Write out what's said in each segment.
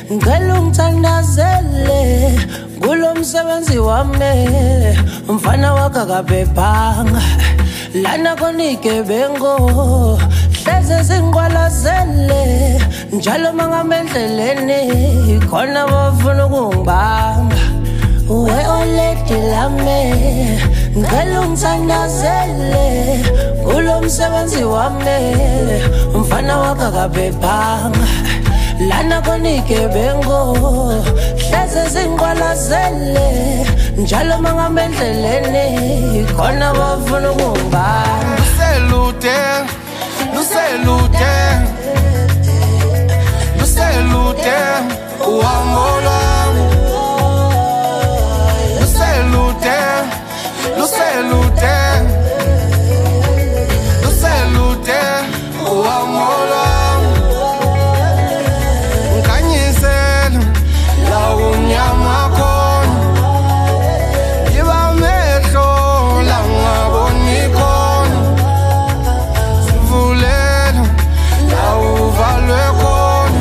ngicela ungithandazele kulo msebenzi wami umfana wakho akabhebhanga lana konigebengo hleze singiqwalazele njalo mangamendleleni khona bafuna ukungibamba uwe oledi lami ngicela ungithandazele kulo msebenzi wami umfana wakho akabhebhanga lana konigebengo hleze singiqwalazele njalo mangamendleleni khona bafuna ukungibamba Luselute uhambo lwami Luselute uhambo lwami Ngikhanyisela la umnyama khona Yiba amehlo la ngaboni khona Sivulela la uvalwe khona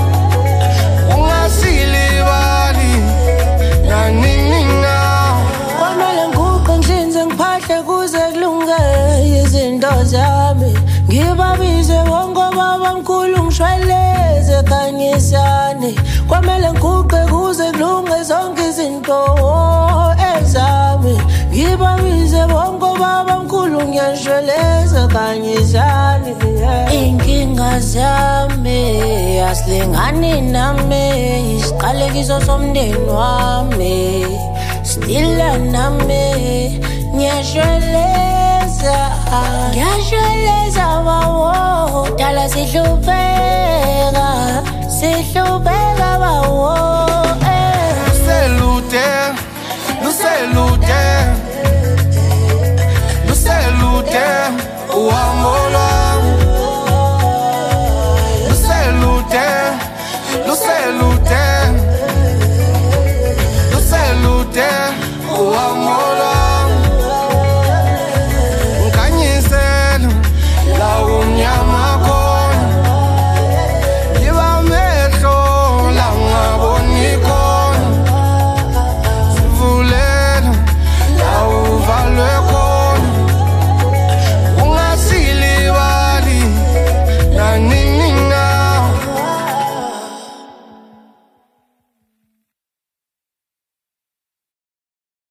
Ungasilibali nanini na Kwamele nguqe ngihlinze ngiphahle kuze kulunge izinto zami Ngibabize bonke babamkhulu ngishweleze khanyisane Kwamele nguqe kuze kulunge zonke izinto ezami Ngibabize bonke babamkhulu ngiyashweleza khanyisane Inkinga zami asilingani nami isiqalekiso somndeni wami Stila nami ngiyashweleza bawo dala sihlupeka bawo Luselute uhambo